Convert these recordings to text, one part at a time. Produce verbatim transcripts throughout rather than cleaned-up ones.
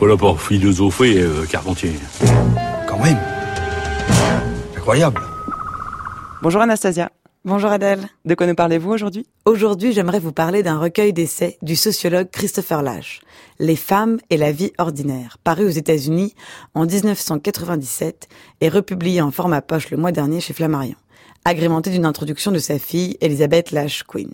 pas là pour philosopher, euh, Carpentier. Quand même. Incroyable. Bonjour Anastasia. Bonjour Adèle. De quoi nous parlez-vous aujourd'hui ? Aujourd'hui, j'aimerais vous parler d'un recueil d'essais du sociologue Christopher Lasch, Les femmes et la vie ordinaire, paru aux États-Unis en dix-neuf cent quatre-vingt-dix-sept et republié en format poche le mois dernier chez Flammarion, agrémenté d'une introduction de sa fille Elizabeth Lasch Quinn.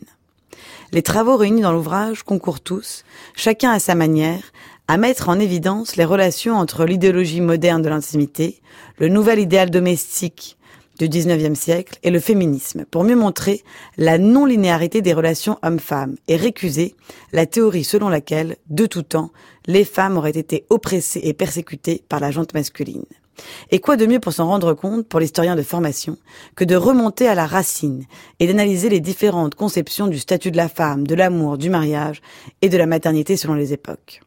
Les travaux réunis dans l'ouvrage concourent tous, chacun à sa manière, à mettre en évidence les relations entre l'idéologie moderne de l'intimité, le nouvel idéal domestique du dix-neuvième siècle et le féminisme, pour mieux montrer la non-linéarité des relations hommes-femmes et récuser la théorie selon laquelle, de tout temps, les femmes auraient été oppressées et persécutées par la gente masculine. Et quoi de mieux pour s'en rendre compte, pour l'historien de formation, que de remonter à la racine et d'analyser les différentes conceptions du statut de la femme, de l'amour, du mariage et de la maternité selon les époques.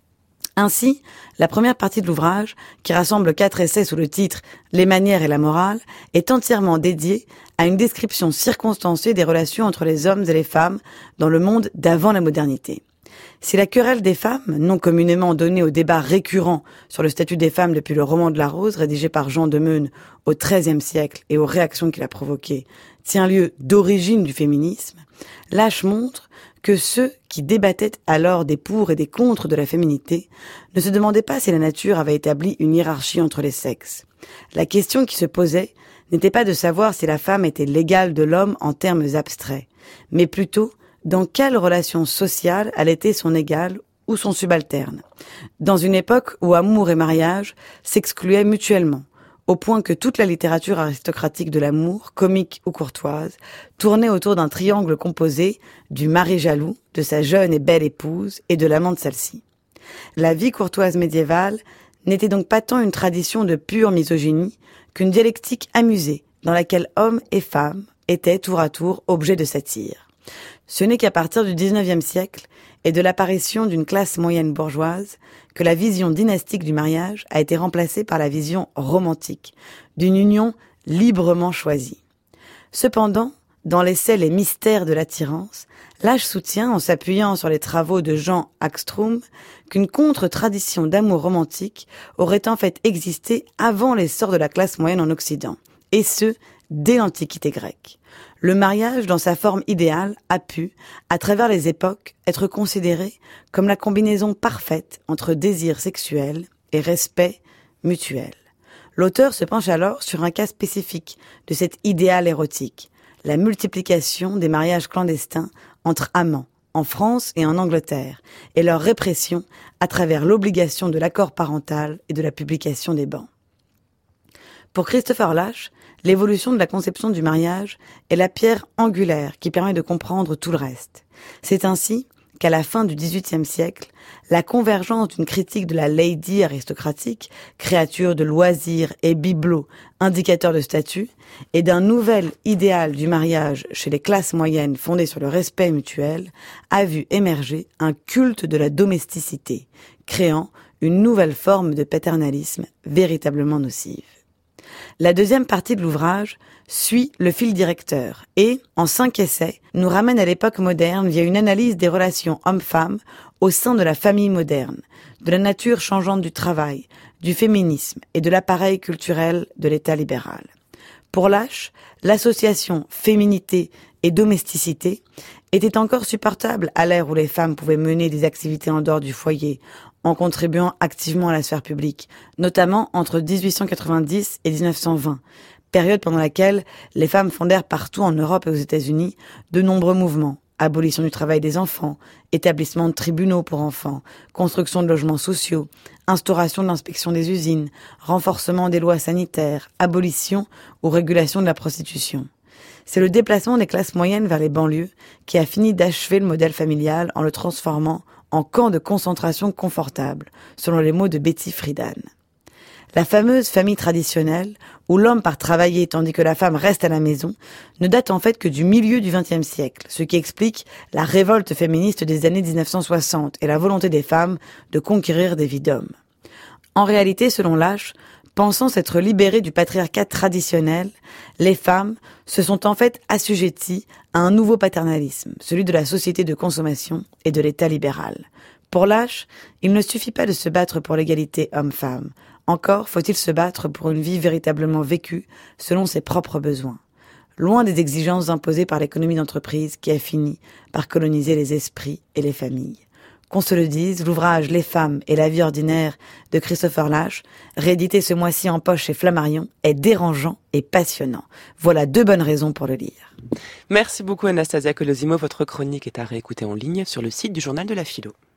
Ainsi, la première partie de l'ouvrage, qui rassemble quatre essais sous le titre « Les manières et la morale », est entièrement dédiée à une description circonstanciée des relations entre les hommes et les femmes dans le monde d'avant la modernité. Si la querelle des femmes, non communément donnée au débat récurrent sur le statut des femmes depuis le roman de la Rose, rédigé par Jean de Meun au treizième siècle et aux réactions qu'il a provoquées, tient lieu d'origine du féminisme, Lasch montre que ceux qui débattaient alors des pour et des contre de la féminité ne se demandaient pas si la nature avait établi une hiérarchie entre les sexes. La question qui se posait n'était pas de savoir si la femme était l'égale de l'homme en termes abstraits, mais plutôt dans quelle relation sociale elle était son égale ou son subalterne, dans une époque où amour et mariage s'excluaient mutuellement, au point que toute la littérature aristocratique de l'amour, comique ou courtoise, tournait autour d'un triangle composé du mari jaloux, de sa jeune et belle épouse et de l'amant de celle-ci. La vie courtoise médiévale n'était donc pas tant une tradition de pure misogynie qu'une dialectique amusée dans laquelle hommes et femmes étaient tour à tour objets de satire. Ce n'est qu'à partir du dix-neuvième siècle et de l'apparition d'une classe moyenne bourgeoise que la vision dynastique du mariage a été remplacée par la vision romantique, d'une union librement choisie. Cependant, dans l'essai Les mystères de l'attirance, Lasch soutient, en s'appuyant sur les travaux de Jean Hagström, qu'une contre-tradition d'amour romantique aurait en fait existé avant l'essor de la classe moyenne en Occident, et ce, dès l'Antiquité grecque. Le mariage, dans sa forme idéale, a pu, à travers les époques, être considéré comme la combinaison parfaite entre désir sexuel et respect mutuel. L'auteur se penche alors sur un cas spécifique de cet idéal érotique, la multiplication des mariages clandestins entre amants, en France et en Angleterre, et leur répression à travers l'obligation de l'accord parental et de la publication des bans. Pour Christopher Lasch, l'évolution de la conception du mariage est la pierre angulaire qui permet de comprendre tout le reste. C'est ainsi qu'à la fin du dix-huitième siècle, la convergence d'une critique de la lady aristocratique, créature de loisirs et bibelot, indicateur de statut, et d'un nouvel idéal du mariage chez les classes moyennes fondé sur le respect mutuel, a vu émerger un culte de la domesticité, créant une nouvelle forme de paternalisme véritablement nocive. La deuxième partie de l'ouvrage suit le fil directeur et, en cinq essais, nous ramène à l'époque moderne via une analyse des relations hommes-femmes au sein de la famille moderne, de la nature changeante du travail, du féminisme et de l'appareil culturel de l'État libéral. Pour Lasch, l'association féminité et domesticité était encore supportable à l'ère où les femmes pouvaient mener des activités en dehors du foyer, en contribuant activement à la sphère publique, notamment entre dix-huit cent quatre-vingt-dix et dix-neuf cent vingt, période pendant laquelle les femmes fondèrent partout en Europe et aux États-Unis de nombreux mouvements. Abolition du travail des enfants, établissement de tribunaux pour enfants, construction de logements sociaux, instauration de l'inspection des usines, renforcement des lois sanitaires, abolition ou régulation de la prostitution. C'est le déplacement des classes moyennes vers les banlieues qui a fini d'achever le modèle familial en le transformant en camp de concentration confortable, selon les mots de Betty Friedan. La fameuse famille traditionnelle, où l'homme part travailler tandis que la femme reste à la maison, ne date en fait que du milieu du vingtième siècle, ce qui explique la révolte féministe des années dix-neuf cent soixante et la volonté des femmes de conquérir des vies d'hommes. En réalité, selon Lasch, pensant s'être libérées du patriarcat traditionnel, les femmes se sont en fait assujetties à un nouveau paternalisme, celui de la société de consommation et de l'État libéral. Pour Lache, il ne suffit pas de se battre pour l'égalité homme-femme. Encore faut-il se battre pour une vie véritablement vécue selon ses propres besoins. Loin des exigences imposées par l'économie d'entreprise qui a fini par coloniser les esprits et les familles. Qu'on se le dise, l'ouvrage « Les femmes et la vie ordinaire » de Christopher Lasch, réédité ce mois-ci en poche chez Flammarion, est dérangeant et passionnant. Voilà deux bonnes raisons pour le lire. Merci beaucoup Anastasia Colosimo. Votre chronique est à réécouter en ligne sur le site du Journal de la Philo.